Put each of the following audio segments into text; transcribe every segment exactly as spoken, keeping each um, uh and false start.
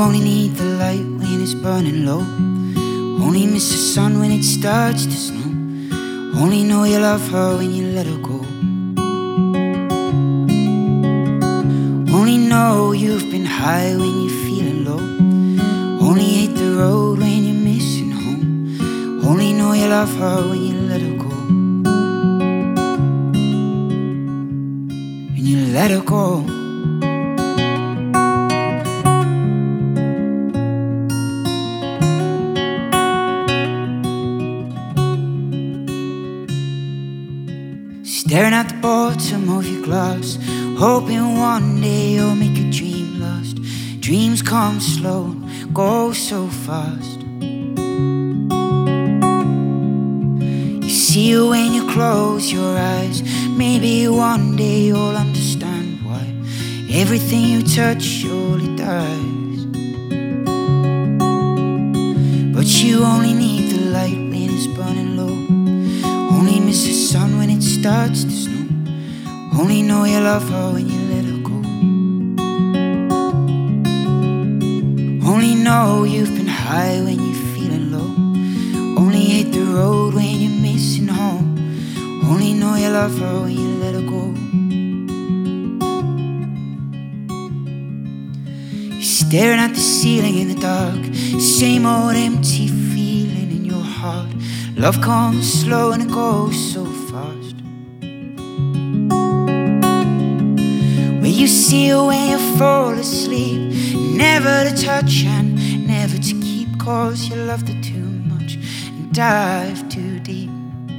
only need the light when it's burning low. Only miss the sun when it starts to snow. Only know you love her when you let her go. Only know you've been high when you're feeling low. Only hate the road when you're missing home. Only know you love her when you let her go. When you let her go. Staring at the bottom of your glass, hoping one day you'll make a dream last. Dreams come slow and go so fast. You see it when you close your eyes. Maybe one day you'll understand why everything you touch surely dies. But you only need the light when it's burning low. Only miss the sun when it starts to snow. Only know you love her when you let her go. Only know you've been high when you're feeling low. Only hate the road when you're missing home. Only know you love her when you let her go. You're staring at the ceiling in the dark, same old empty feeling in your heart. Love comes slow and it goes so fast. Where you see it when you fall asleep, never to touch and never to keep, cause you loved her too much and dive too deep.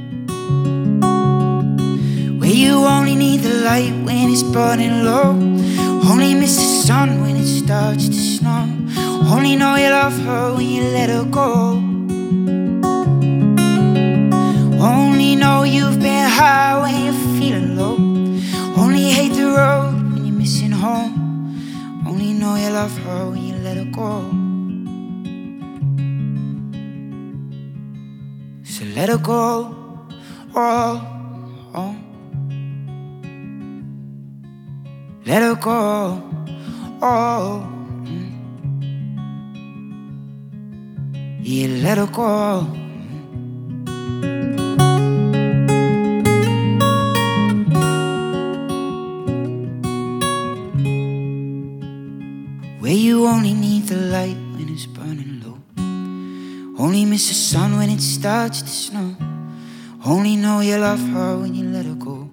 Where you only need the light when it's burning low. Only miss the sun when it starts to snow. Only know you love her when you let her go. Only know you've been high when you're feeling low. Only hate the road when you're missing home. Only know you love her when you let her go. So let her go, oh, oh. Let her go, oh, mm. Yeah, let her go. Where you only need the light when it's burning low. Only miss the sun when it starts to snow. Only know you love her when you let her go.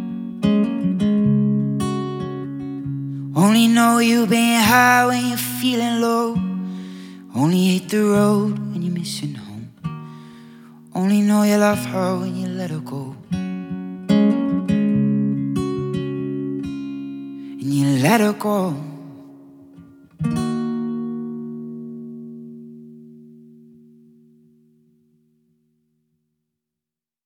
Only know you've been high when you're feeling low. Only hate the road when you're missing home. Only know you love her when you let her go. And you let her go.